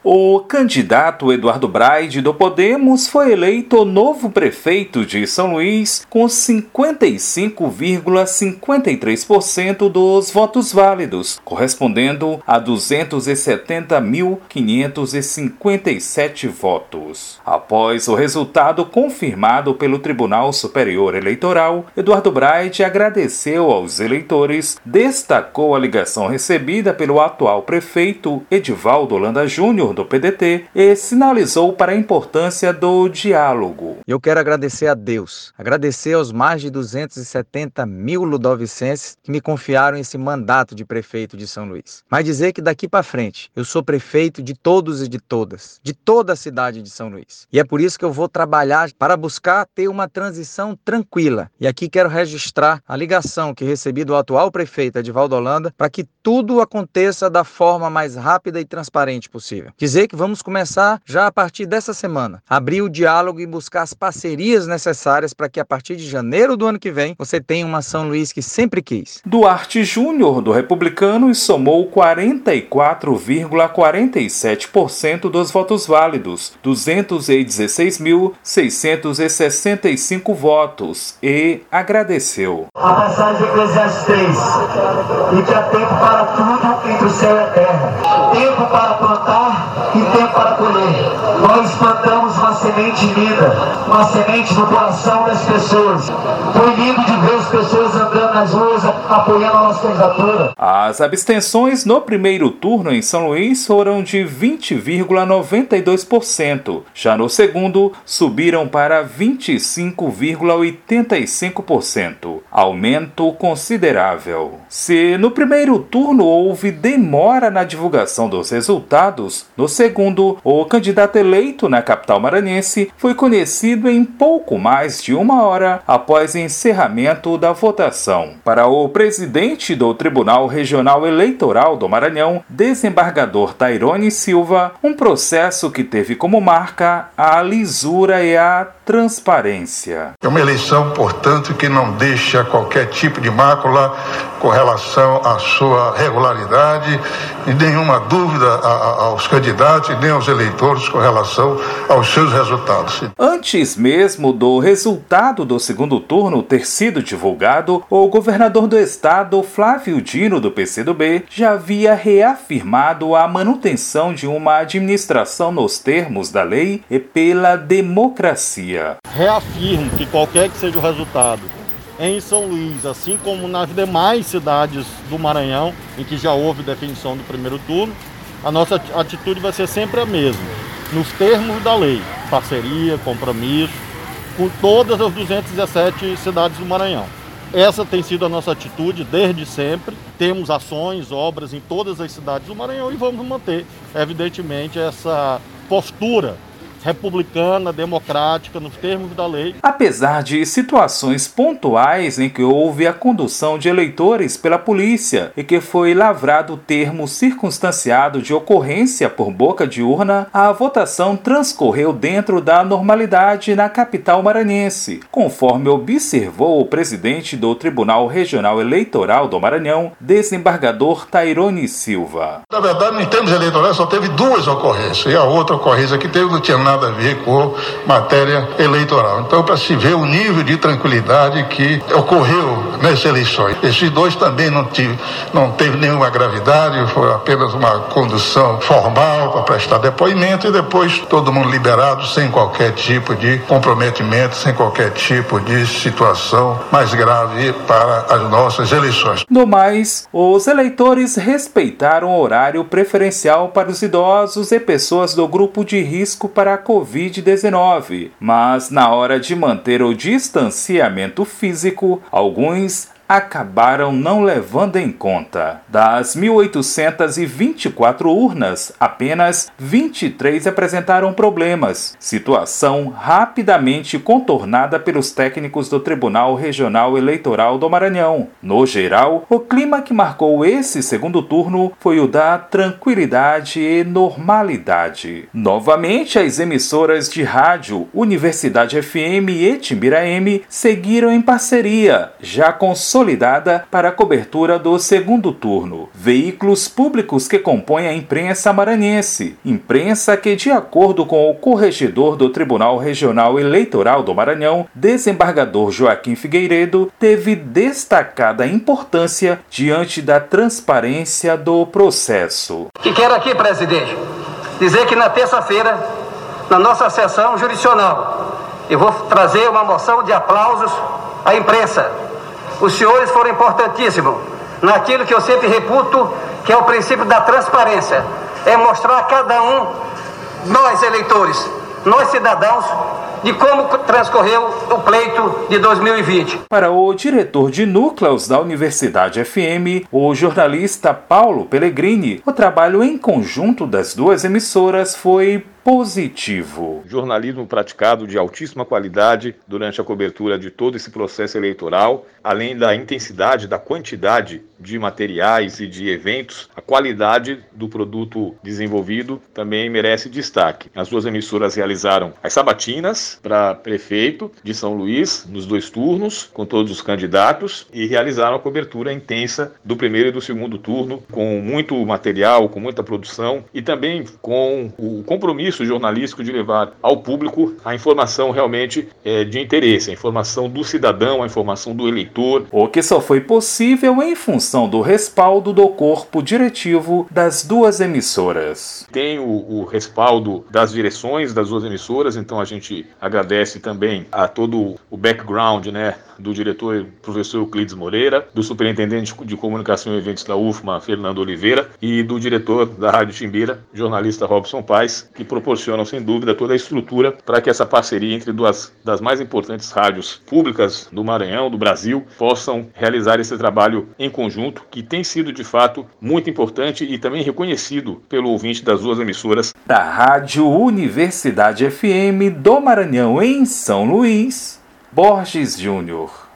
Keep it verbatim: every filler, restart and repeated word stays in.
O candidato Eduardo Braide, do Podemos, foi eleito novo prefeito de São Luís com cinquenta e cinco vírgula cinquenta e três por cento dos votos válidos, correspondendo a duzentos e setenta mil quinhentos e cinquenta e sete votos. Após o resultado confirmado pelo Tribunal Superior Eleitoral, Eduardo Braide agradeceu aos eleitores, destacou a ligação recebida pelo atual prefeito Edivaldo Holanda Júnior do P D T e sinalizou para a importância do diálogo. Eu quero agradecer a Deus, agradecer aos mais de duzentos e setenta mil ludovicenses que me confiaram esse mandato de prefeito de São Luís. Mas dizer que daqui para frente eu sou prefeito de todos e de todas, de toda a cidade de São Luís. E é por isso que eu vou trabalhar para buscar ter uma transição tranquila. E aqui quero registrar a ligação que recebi do atual prefeito Edivaldo Holanda para que tudo aconteça da forma mais rápida e transparente possível. Dizer que vamos começar já a partir dessa semana, abrir o diálogo e buscar as parcerias necessárias para que a partir de janeiro do ano que vem você tenha uma São Luís que sempre quis. Duarte Júnior, do Republicanos, somou quarenta e quatro vírgula quarenta e sete por cento dos votos válidos, duzentos e dezesseis mil seiscentos e sessenta e cinco votos, e agradeceu. A passagem de Eclesiastes três, e que há tempo para tudo entre o céu e a terra, tempo para plantar e tempo para colher. Nós plantamos uma semente linda, uma semente no coração das pessoas. Foi lindo de ver as pessoas andando nas ruas apoiando a nossa candidatura. As abstenções no primeiro turno em São Luís foram de vinte vírgula noventa e dois por cento. Já no segundo, subiram para vinte e cinco vírgula oitenta e cinco por cento. Aumento considerável. Se no primeiro turno houve demora na divulgação dos resultados, no segundo, o candidato eleito na capital maranhense foi conhecido em pouco mais de uma hora após o encerramento da votação. Para o presidente do Tribunal Regional Eleitoral do Maranhão, desembargador Tairone Silva, um processo que teve como marca a lisura e a transparência. É uma eleição, portanto, que não deixa qualquer tipo de mácula com relação à sua regularidade e nenhuma dúvida aos candidatos e nem aos eleitores com relação aos seus resultados. Antes mesmo do resultado do segundo turno ter sido divulgado, o governador do estado, Flávio Dino, do P C do B, já havia reafirmado a manutenção de uma administração nos termos da lei e pela democracia. Reafirmo que qualquer que seja o resultado em São Luís, assim como nas demais cidades do Maranhão, em que já houve definição do primeiro turno, a nossa atitude vai ser sempre a mesma, nos termos da lei, parceria, compromisso, com todas as duzentas e dezessete cidades do Maranhão. Essa tem sido a nossa atitude desde sempre. Temos ações, obras em todas as cidades do Maranhão e vamos manter, evidentemente, essa postura republicana, democrática, nos termos da lei. Apesar de situações pontuais em que houve a condução de eleitores pela polícia e que foi lavrado o termo circunstanciado de ocorrência por boca de urna, a votação transcorreu dentro da normalidade na capital maranhense, conforme observou o presidente do Tribunal Regional Eleitoral do Maranhão, desembargador Tairone Silva. Na verdade, em termos eleitorais, só teve duas ocorrências, e a outra ocorrência que teve não tinha nada a ver com matéria eleitoral. Então, para se ver o nível de tranquilidade que ocorreu nessas eleições. Esses dois também não, tive, não teve nenhuma gravidade, foi apenas uma condução formal para prestar depoimento e depois todo mundo liberado sem qualquer tipo de comprometimento, sem qualquer tipo de situação mais grave para as nossas eleições. No mais, os eleitores respeitaram o horário preferencial para os idosos e pessoas do grupo de risco para a covid dezenove, mas na hora de manter o distanciamento físico, alguns acabaram não levando em conta. Das mil oitocentas e vinte e quatro urnas, apenas vinte e três apresentaram problemas, situação rapidamente contornada pelos técnicos do Tribunal Regional Eleitoral do Maranhão. No geral, o clima que marcou esse segundo turno foi o da tranquilidade e normalidade. Novamente, as emissoras de rádio Universidade F M e Timbira M seguiram em parceria, já com consolidada para a cobertura do segundo turno. Veículos públicos que compõem a imprensa maranhense. Imprensa que, de acordo com o corregedor do Tribunal Regional Eleitoral do Maranhão, desembargador Joaquim Figueiredo, teve destacada importância diante da transparência do processo. E quero aqui, presidente, dizer que na terça-feira, na nossa sessão jurisdicional, eu vou trazer uma moção de aplausos à imprensa. Os senhores foram importantíssimos naquilo que eu sempre reputo, que é o princípio da transparência. É mostrar a cada um, nós eleitores, nós cidadãos, de como transcorreu o pleito de dois mil e vinte. Para o diretor de núcleos da Universidade F M, o jornalista Paulo Pellegrini, o trabalho em conjunto das duas emissoras foi positivo. Jornalismo praticado de altíssima qualidade durante a cobertura de todo esse processo eleitoral, além da intensidade, da quantidade de materiais e de eventos, a qualidade do produto desenvolvido também merece destaque. As duas emissoras realizaram as sabatinas para prefeito de São Luís, nos dois turnos, com todos os candidatos, e realizaram a cobertura intensa do primeiro e do segundo turno, com muito material, com muita produção e também com o compromisso jornalístico de levar ao público a informação realmente é, de interesse, a informação do cidadão, a informação do eleitor. O que só foi possível em função do respaldo do corpo diretivo das duas emissoras. Tem o, o respaldo das direções das duas emissoras, então a gente agradece também a todo o background, né, do diretor professor Euclides Moreira, do superintendente de comunicação e eventos da U F M A, Fernando Oliveira, e do diretor da Rádio Timbira, jornalista Robson Paes, que proporcionam, sem dúvida, toda a estrutura para que essa parceria entre duas das mais importantes rádios públicas do Maranhão, do Brasil, possam realizar esse trabalho em conjunto, que tem sido, de fato, muito importante e também reconhecido pelo ouvinte das duas emissoras. Da Rádio Universidade F M do Maranhão, em São Luís, Borges Júnior.